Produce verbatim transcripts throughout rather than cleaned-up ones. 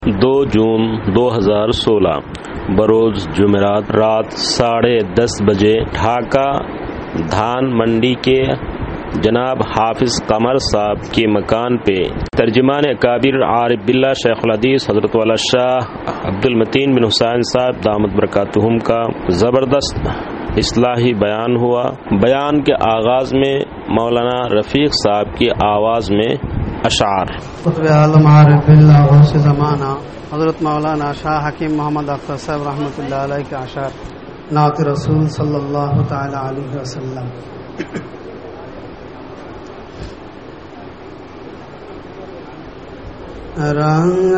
دو جون دو ہزار سولہ بروز جمعرات رات ساڑھے دس بجے ڈھاکہ دھان منڈی کے جناب حافظ قمر صاحب کے مکان پہ ترجمان اکابر عارف باللہ شیخ الحدیث حضرت والا شاہ عبد المتین بن حسین صاحب دامت برکاتہم کا زبردست اصلاحی بیان ہوا۔ بیان کے آغاز میں مولانا رفیق صاحب کی آواز میں اشعار۔ قطب عالم عارف باللہ غوث زمانہ حضرت مولانا شاہ حکیم محمد اختر صاحب رحمۃ اللہ علیہ کے اشعار نعت رسول صلی اللہ تعالی علیہ وسلم۔ رنگ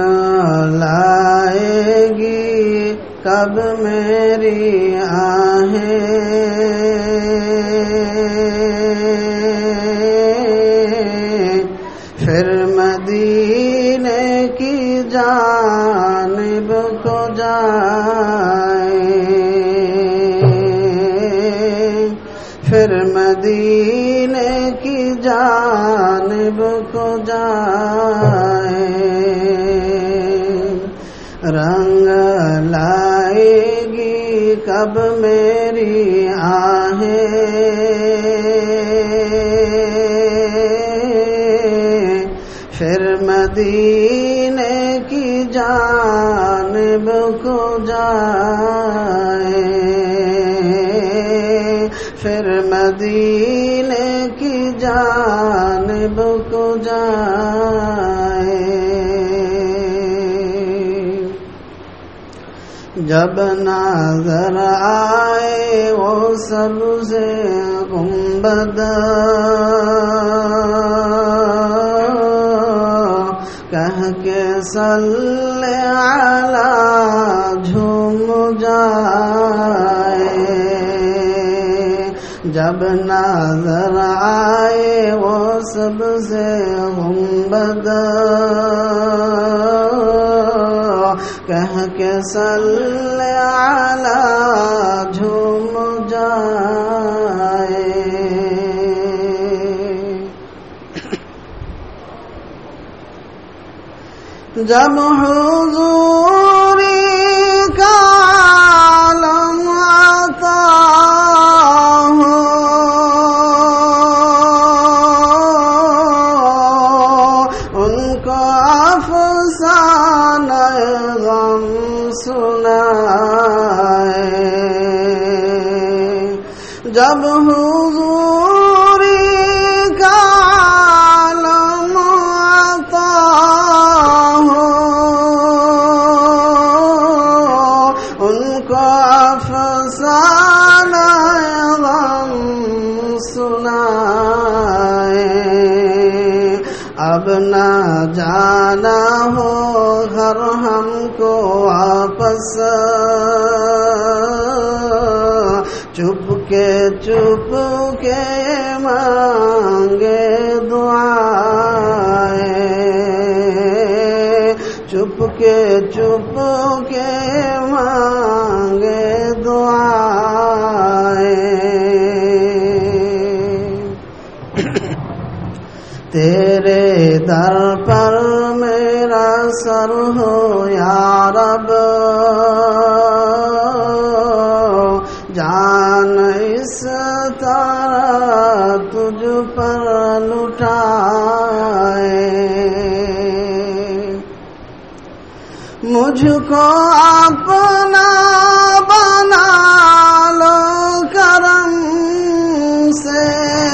لائے گی کب میری آہیں، پھر مدینے کی جانب کو جائیں، پھر مدینے کی جانب کو جائیں۔ رنگ لائے گی کب میری آہیں، پھر مدینے کی جانب کو جائیں، پھر مدینے کی جانب کو جائیں۔ جب نظر آئے وہ سب سے گنبد، کہہ کے صلی علی جھوم جائے، جب نظر آئے وہ سب سے گنبد، کہہ کے صلی علی جھوم جائے۔ جب حضوری کا عالم آتا ہو، ان کو افسانہ غم سنائے، جب حضوری کا عالم آتا ہو، ان کو افسانہ غم سنائے۔ اب نہ جانا ہو گھر ہم کو واپس، چپ کے چپ کے مانگے دعائیں، چپ کے چپ کے مانگے دعائیں۔ تیرے در پر میرا سر ہو یا رب، جان اس طرح تجھ پر لٹائے، مجھ کو اپنا بنا لو کرم سے،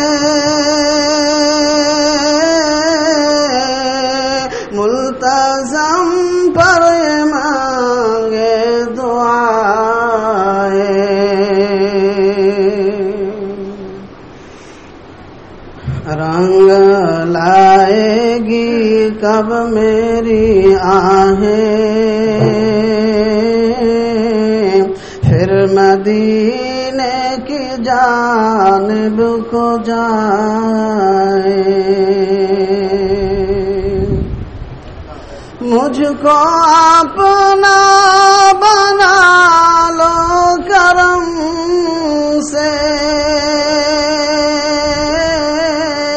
ملتزم پر مانگے دعائیں۔ رنگ لائے گی کب میری آہیں، پھر مدینے کی جانب کو جائیں، مجھ کو اپنا بنا لو کرم سے،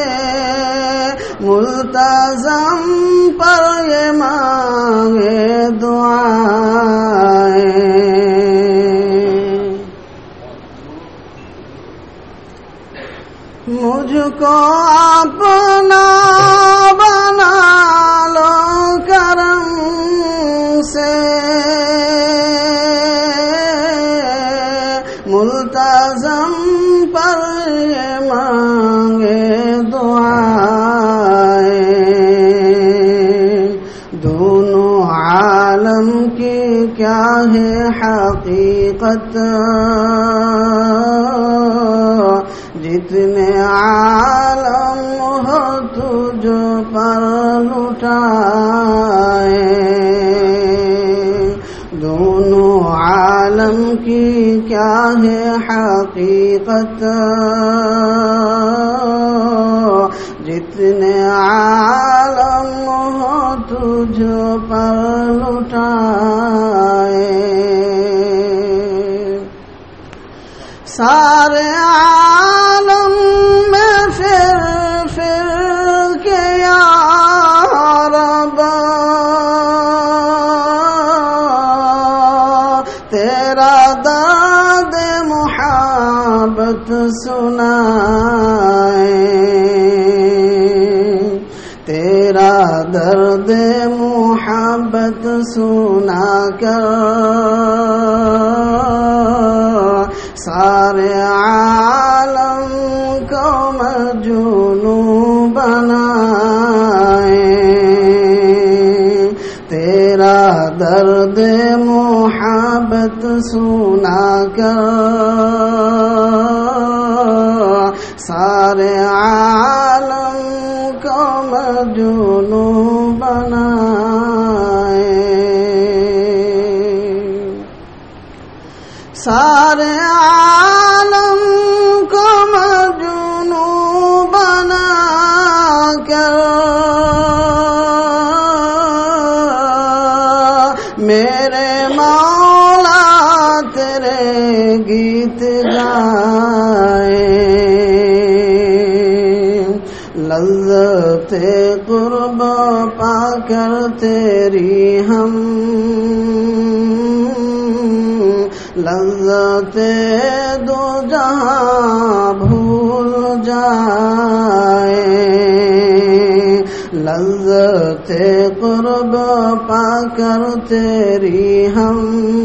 ملتزم پر یہ مانگے مجھ کو اپنا بنا لو کرم سے، ملتزم پر یہ مانگے دعائیں، دونوں عالم کی کیا ہے حقیقت، جتنے عالم ہو تجھ پر لٹائے، دونوں عالم کی کیا ہے حقیقت، جتنے عالم ہو تجھ پر لٹائے، سارے عالم میں پھر پھر کے یا رب تیرا درد محبت سنائے، تیرا درد محبت سنا کر سارے عالم کو مجنون بنائے، تیرا درد محبت سنا کر سارے عالم کو مجنون بنائے، سارے عالم کو مجنون بنا کر میرے مولا تیرے گیت گائے، لذت قرب پا کر تیری ہم لذت دو جہاں بھول جائے، لذت قرب پا کر تیری ہم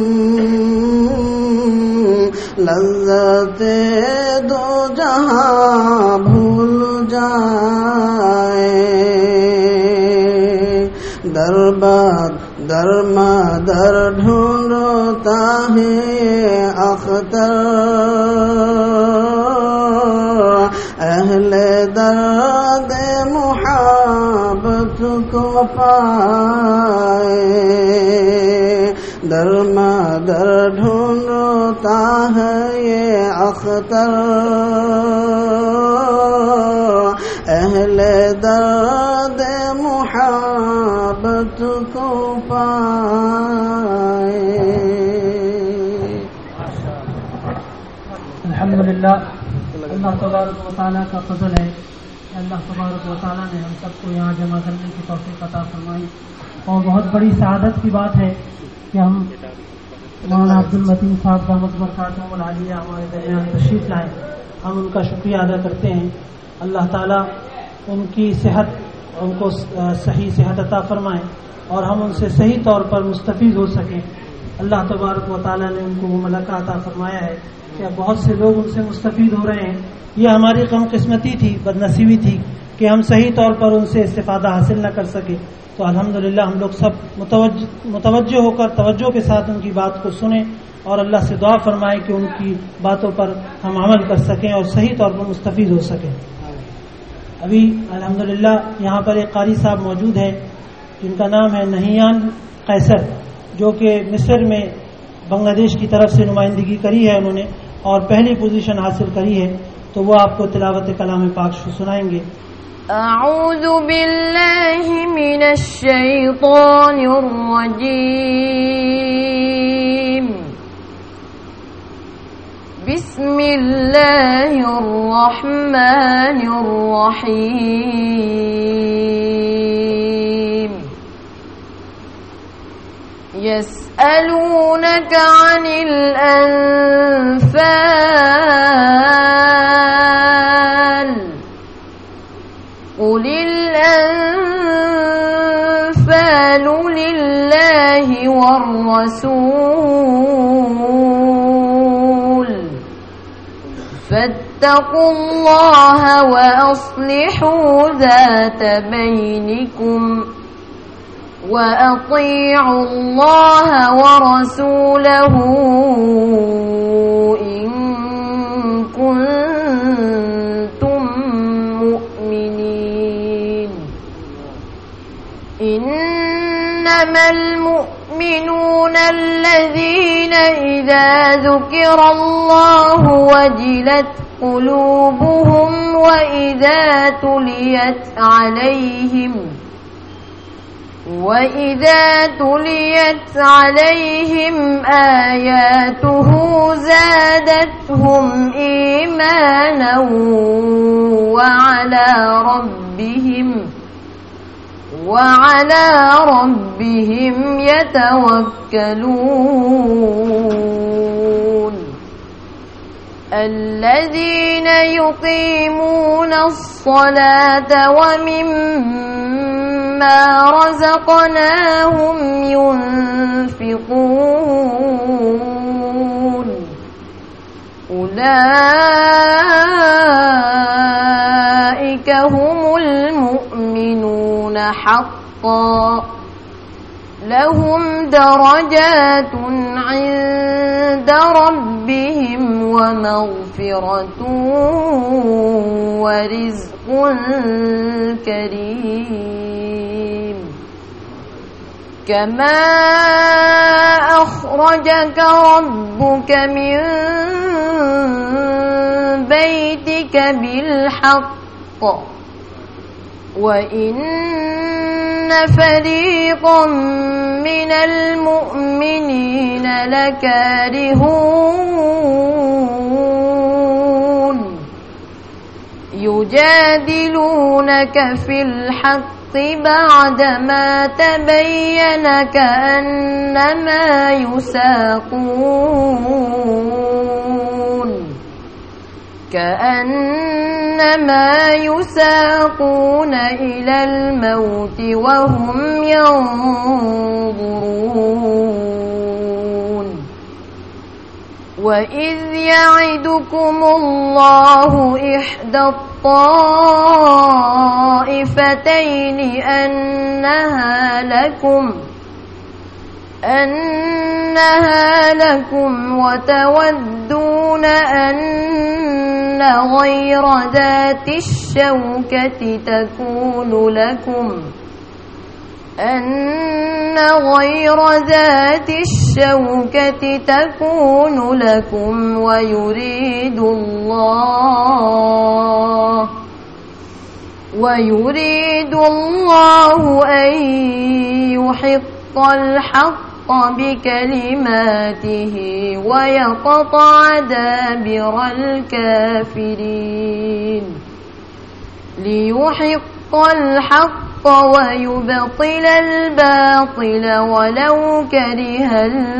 لذت دو جہاں بھول جائے، دربار در مدر ڈھونڈتا ہے اختر، اہل درد محبت کو پائے، در مدر ڈھونڈتا ہے یہ اختر، اہل درد محبت کو پائے۔ الحمدللہ، اللہ تبارک و تعالیٰ کا فضل ہے، اللہ تبارک و تعالیٰ نے ہم سب کو یہاں جمع کرنے کی توفیق عطا فرمائی، اور بہت بڑی سعادت کی بات ہے کہ ہم مولانا عبد المتین صاحب دامت برکاتہم العالیہ ہمارے درمیان تشریف لائیں۔ ہم ان کا شکریہ ادا کرتے ہیں، اللہ تعالیٰ ان کی صحت ان کو صحیح صحت عطا فرمائے اور ہم ان سے صحیح طور پر مستفید ہو سکیں۔ اللہ تبارک و تعالیٰ نے ان کو وہ ملکہ عطا فرمایا ہے کہ بہت سے لوگ ان سے مستفید ہو رہے ہیں۔ یہ ہماری کم قسمتی تھی، بد نصیبی تھی کہ ہم صحیح طور پر ان سے استفادہ حاصل نہ کر سکے، تو الحمدللہ ہم لوگ سب متوجہ متوجہ ہو کر توجہ کے ساتھ ان کی بات کو سنیں اور اللہ سے دعا فرمائیں کہ ان کی باتوں پر ہم عمل کر سکیں اور صحیح طور پر مستفید ہو سکیں۔ ابھی الحمدللہ یہاں پر ایک قاری صاحب موجود ہیں جن کا نام ہے نہیان قیصر، جو کہ مصر میں بنگلہ دیش کی طرف سے نمائندگی کری ہے انہوں نے اور پہلی پوزیشن حاصل کری ہے، تو وہ آپ کو تلاوت کلام پاک سنائیں گے۔ اعوذ باللہ من الشیطان الرجیم، بسم اللہ الرحمن الرحیم، یسألونک عن الانفال الله والرسول فاتقوا الله وأصلحوا ذات بينكم وأطيعوا الله ورسوله إن كنتم مؤمنين. إنما المؤمنون الذين إذا ذكر الله وجلت قلوبهم وإذا تليت عليهم وإذا تليت عليهم آياته زادتهم إيمانا وعلى ربهم وعلى ربهم يتوكلون. الذين يقيمون الصلاة ومما رزقناهم ينفقون أولئك هم المؤمنون حقا لهم درجات عند ربهم ومغفرة ورزق كريم. كما أخرجك ربك من بيتك بالحق وإن فريقا من المؤمنين لكارهون يجادلونك في الحق بعدما تبين كأنما يساقون كأنما يساقون إلى الموت وهم ينظرون. وإذ يعدكم الله إحدى الطائفتين أنها لكم أنها لكم وتودون أن غير ذات الشوكة تكون لكم أن غير ذات الشوكة تكون لكم ويريد الله ويريد الله أن يحق الحق بكلماته ويقطع دابر الكافرين ليحق الحق ويبطل الباطل ولو كره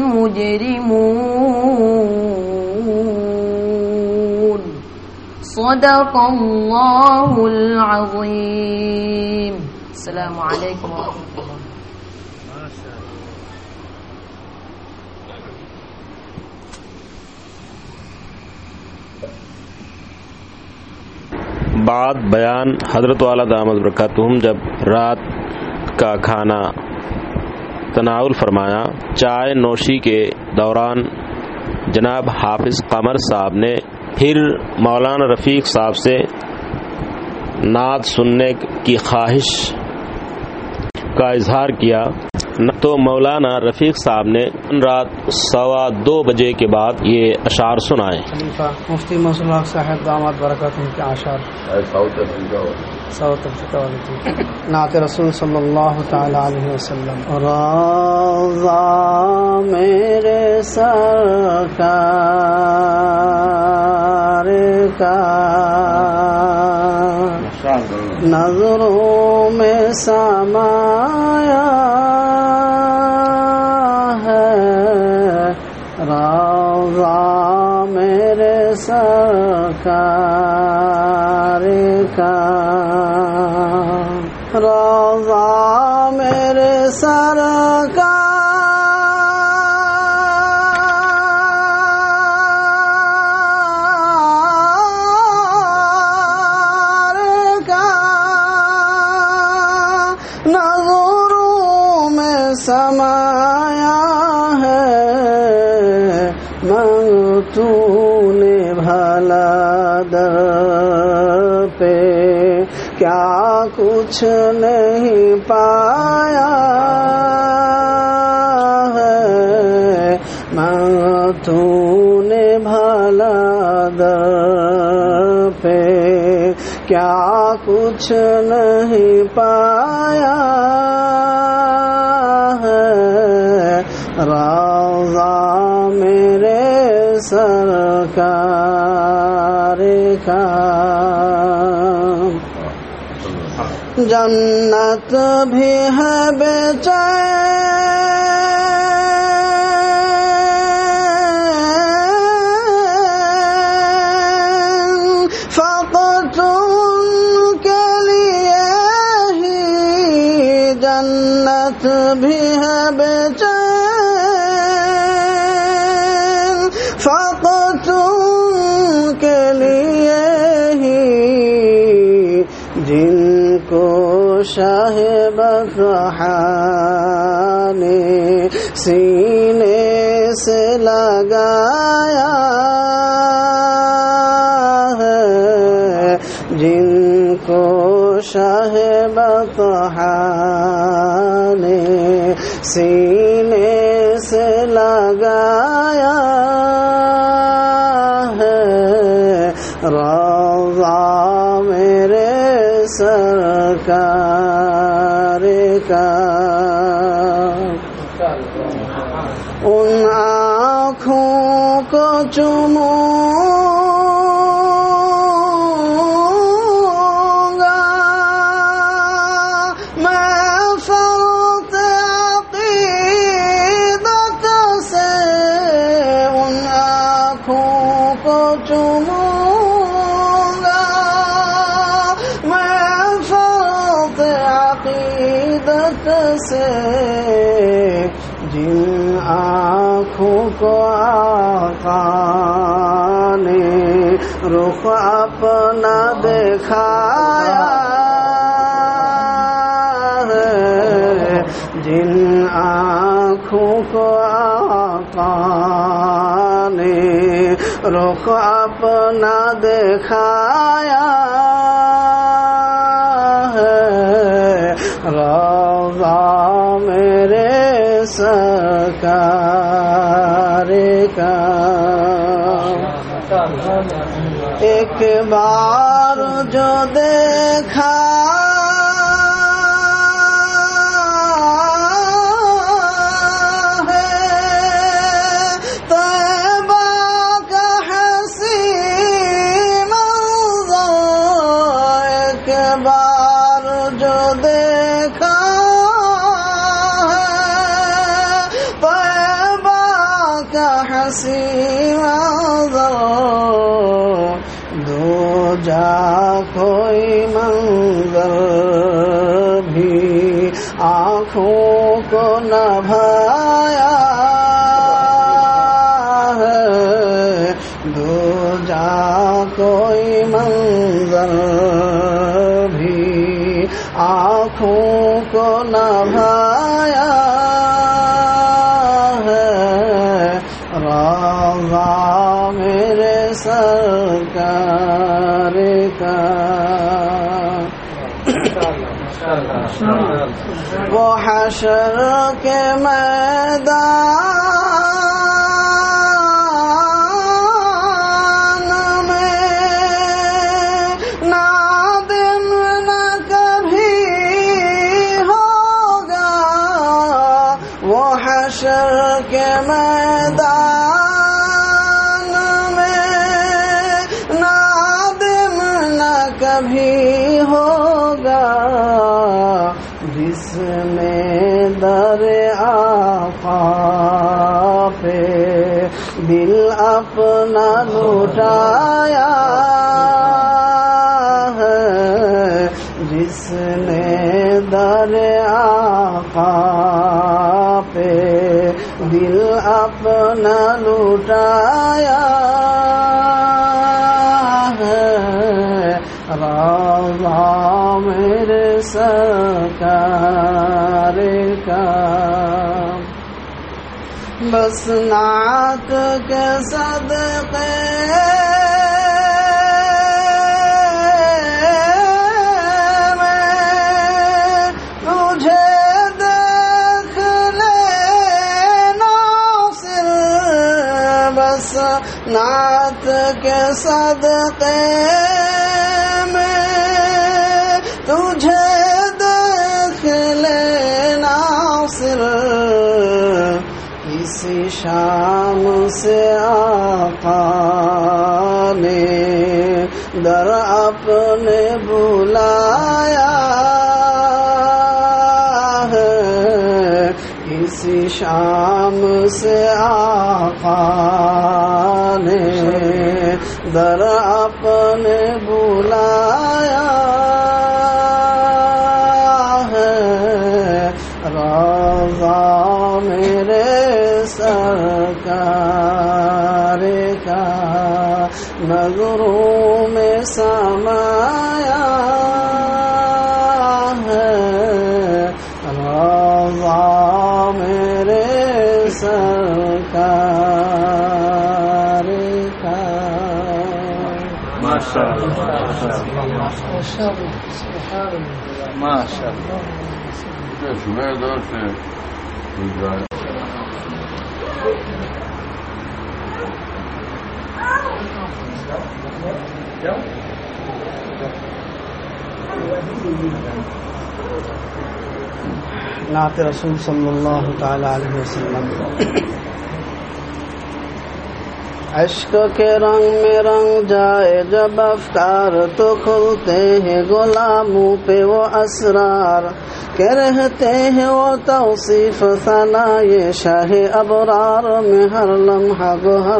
المجرمون. صدق الله العظيم. السلام عليكم ورحمة الله. बाद बयान हजरत वाला दामद बरकातुहुम जब रात का खाना तनाउल फरमाया, चाय नोशी के दौरान जनाब हाफिज कमर साहब ने फिर मौलाना रफ़ीक साहब से नात सुनने की ख्वाहिश का इजहार किया, तो मौलाना रफ़ीक साहब ने रात सवा दो बजे के बाद ये अशार सुनाए। खलीफा मुफ्ती मौसूल हक साहब दामद बरकातुहुम के अशार साउथ अफ्रीका वाले थे। नात रसूल सल्लल्लाहु ताला अलैहि वसल्लम। रोज़ा मेरे सरकार का नजरों में समाया है, रोज़ा मेरे सरकार का, रोज़ा मेरे सरकार پایا ہے مانگتو نے بھلا در پہ کیا کچھ نہیں پایا ہے مانگتو نے بھلا در پہ کیا کچھ نہیں پایا ہے روضہ میرے سرکار کا جنت بھی ہے بے چین فقط ان کے لیے ہی جنت بھی ہے بے چین فقط ان کے لیے ہی جن کو شاہ بطحا نے سینے سے لگایا ہے جن کو شاہ بطحا نے سینے سے لگایا ہے روضہ میرے سرکار کا ان آنکھوں کو چوموں گا میں فرط عقیدت سے ان آنکھوں کو چوموں گا میں فرط عقیدت سے جن آنکھوں کو آقا نے رخ اپنا دکھایا ہے جن آنکھوں کو آقا نے رخ اپنا دکھایا ہے روضہ میرے سرکار کا ایک بار جو دیکھا ہے طیبہ کا حسین منظر ایک بار جو دیکھا حسین منظر دو جا کوئی منظر بھی آنکھوں کو نہ بھایا ہے دو جا کوئی منظر بھی آنکھوں کو نہ بھایا روضہ میرے سرکار کا وہ حشر کے میدان میں نادم نہ کبھی ہوگا وہ حشر کے میدان میں نادم نہ کبھی ہوگا جس نے در آقا پہ دل اپنا لٹایا ہے جس نے در آقا پہ دل اپنا لٹایا ہے روضہ میرے سرکار کا بس نعت کے صدقے نعت کے صدقے میں تجھے دیکھ لے ناصر کسی شام سے آقا نے در اپنے بلایا ہے کسی شام سے آقا نے در اپنے بلایا ہے روضہ میرے سرکار کا نظروں میں سمایا ہے روضہ میرے سرکار کا ماشاء اللہ ماشاء اللہ نعت رسول صلی اللہ تعالی علیہ وسلم. عشق کے رنگ میں رنگ جائے جب افکار تو کھلتے ہیں غلاموں پہ وہ اسرار کہ رہتے ہیں وہ توصیف ثنا یہ شاہ ابرار میں ہر لمحہ گو ہر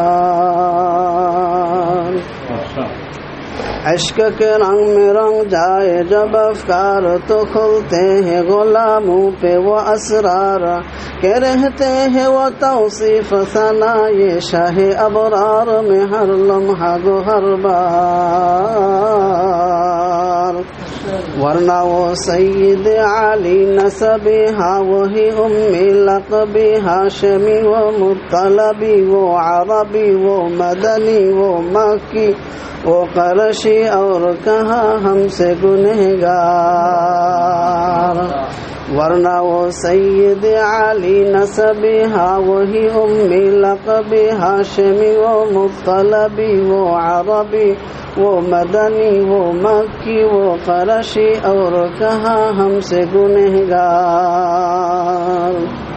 بار. عشق کے رنگ میں رنگ جائے جب افکار تو کھلتے ہیں غلاموں پہ وہ اسرار کہ رہتے ہیں وہ توصیف ثنا یہ شاہ ابرار میں ہر لمحہ گو ہر بار. ورنہ وہ سید علی نسبی ہاں وہی امی لقبی ہاشمی وہ مطلبی وہ عربی وہ مدنی وہ مکی وہ قرشی اور کہاں ہم سے گنہگار. ورنہ وہ سید علی نسبی ہاں وہی امی لقبی ہاشمی وہ مطلبی وہ عربی وہ مدنی وہ مکی وہ قرشی اور کہاں ہم سے گنہگار.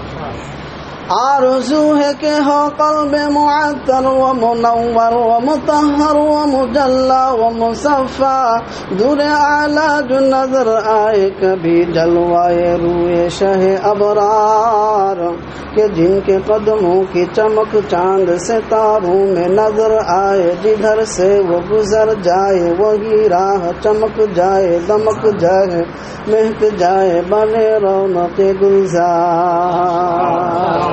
آرزو ہے کہ ہو قلب معطر و منور و مطہر و مجلا و مصفا دور اعلیٰ جو نظر آئے کبھی جلوائے روئے شہ ابرار کہ جن کے قدموں کی چمک چاند ستاروں میں نظر آئے جدھر سے وہ گزر جائے وہی راہ چمک جائے دمک جائے مہک جائے بنے رونق گلزار.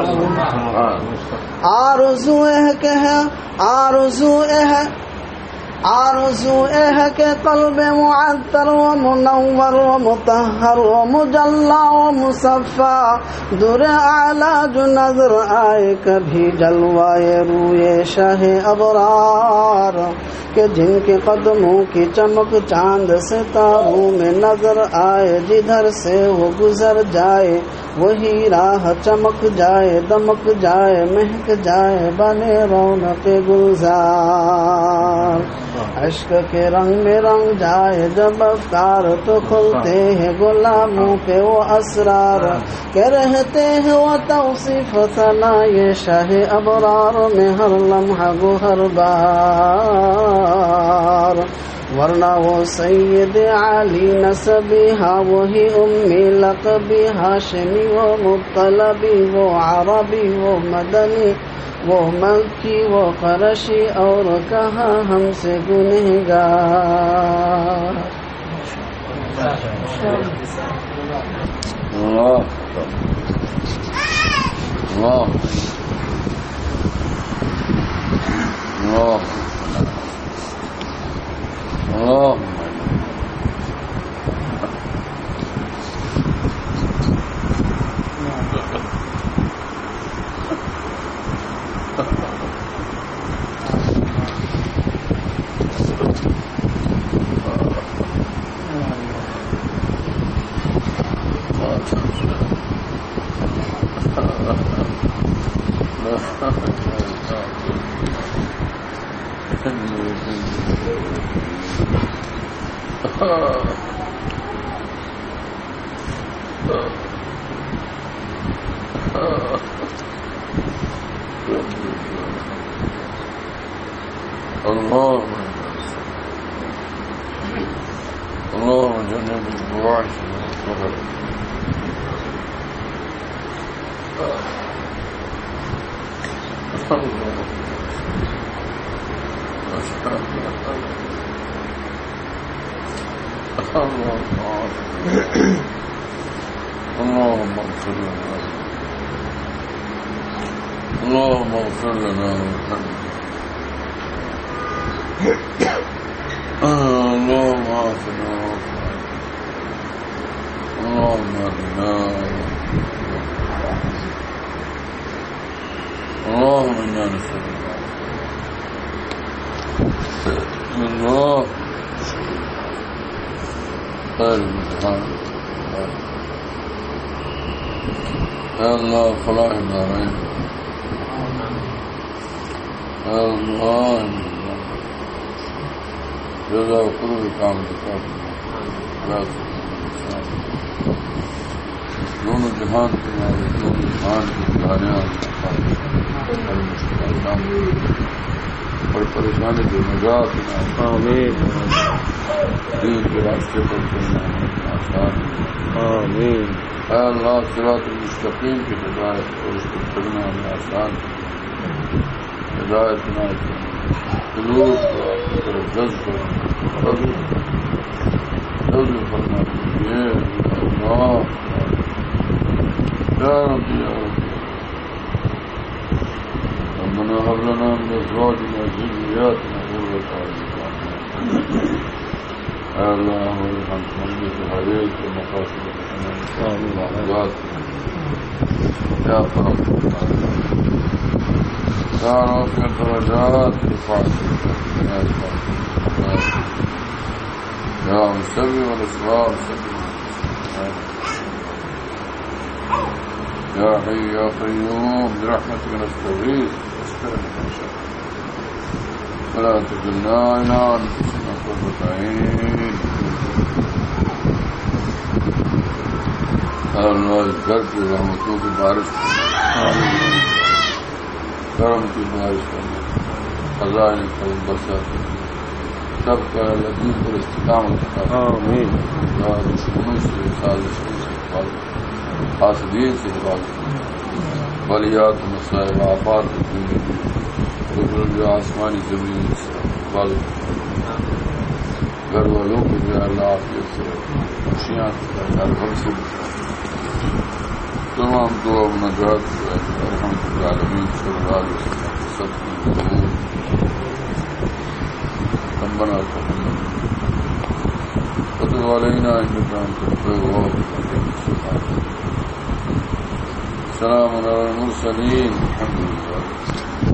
آرزو ہے کہ ہے آرزو ہے آرزو ہے کہ قلب معطر و منور و مطہر و مجلا و مصفا دور اعلیٰ جو نظر آئے کبھی جلوائے روئے شاہ ابرار کہ جن کے قدموں کی چمک چاند ستاروں میں نظر آئے جدھر سے وہ گزر جائے وہی راہ چمک جائے دمک جائے مہک جائے بنے رونق گلزار. عشق کے رنگ میں رنگ جائے جب افکار تو کھلتے ہیں غلاموں پہ وہ اسرار کہ رہتے ہیں وہ توصیف ثنا یہ شاہ ابرار میں ہر لمحہ گو ہر بار. ورنہ وہ سید علی نسبی ہاں وہی امی لقبی ہاشمی وہ مطلبی وہ عربی وہ مدنی وہ مکی وہ قرشی اور کہاں ہم سے گنہگار. اللہ اللہ اللہ اللہ اللهم جنب الفواحش والظهر اللهم اغفر لنا اللهم اغفر لنا اللهم عافنا اللهم اهدنا اللهم انا نسألك الله خير الامتحان يا الله فلاح الدارين يا الله جزا وقرب کام دکھا دونوں جہان تمہارے دونوں جہان کی گاریاں اور پریشانی کی نجات آمین دین کے راستے پر چلنا آسان آمین اے اللہ صراط المستقیم کی ہدایت اور اس پر چلنا ہمیں آسان ہدایت نہ قلوب کو جذب جذب کرنا چاہیے اللہ یا رب یا رب ربنا هب لنا من ازواجنا وذرياتنا قرة اعين يا الله وارحم صليت عليك ومقاصد الحمد يا رب يا رافع الدرجات الفاضل يا مسبب الاسرار يا حي يا قيوم برحمتك نستغيث ولا تكلنا الى انفسنا طرفة عين اللہ اس گھر کی رحمتوں کی بارش کرم کی بارش کرنا خزائن کرم برسات سب کا لطیف پر استقامت آمین یا دشمنوں سے سازشوں سے حفاظت حاسدین سے حفاظت ولیات مسائل آفات جو آسمانی زمین سے حفاظت گھر والوں کو جو اللہ عافیت سے خوشیاں ہر غم سے تمام دعا مناجات رحمت العالمین صلی اللہ علیہ وسلم سب کی ضرور ربنا تقبل وتب علينا انك انت التواب الرحيم سلام على المرسلين الحمد لله